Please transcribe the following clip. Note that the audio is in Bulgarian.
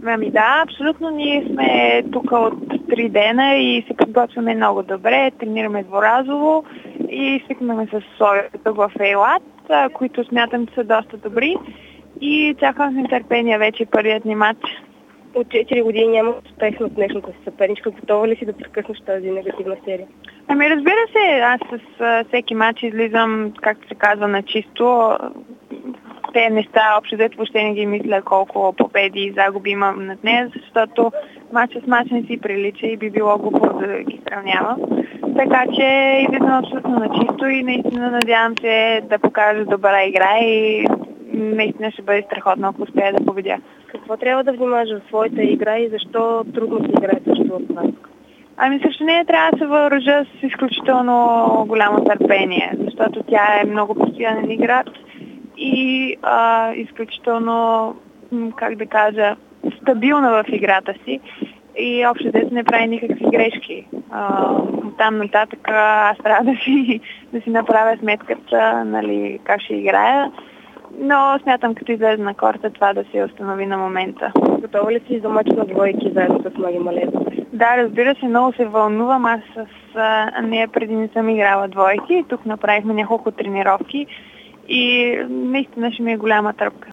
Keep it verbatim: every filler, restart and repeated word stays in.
Ами да, абсолютно. Ние сме тук от три дена и се подготвяме много добре. Тренираме дворазово и свикнаме с условията в Ейлат, които смятам, че са доста добри. И чакам с нетърпение вече първият ни матч. От четири години няма успех на днешната си съперничка. Готова ли си да прекъснеш тази негативна серия? Ами разбира се, аз с а, всеки матч излизам, както се казва, на чисто. Те неща, общо взето въобще не ги мисля колко победи и загуби имам над нея, защото матч с матч не си прилича и би било глупо да ги сравнявам. Така че излизам абсолютно на чисто и наистина надявам се да покажа добра игра и наистина ще бъде страхотно, ако успея да победя. Какво трябва да внимаваш в своята игра и защо трудно се играе също в нас? Ами също не трябва да се въоръжа с изключително голямо търпение, защото тя е много постоянен играч и а, изключително, как да кажа, стабилна в играта си и общо дето не прави никакви грешки. А, там нататък аз трябва да си, да си направя сметката, нали, как ще играя. Но смятам, като излезе на корта, това да се установи на момента. Готова ли си за мач на двойки заедно с Маги Малеза? Да, разбира се, много се вълнувам. Аз с а, нея преди не съм играла двойки. Тук направихме няколко тренировки и наистина ще ми е голяма тръпка.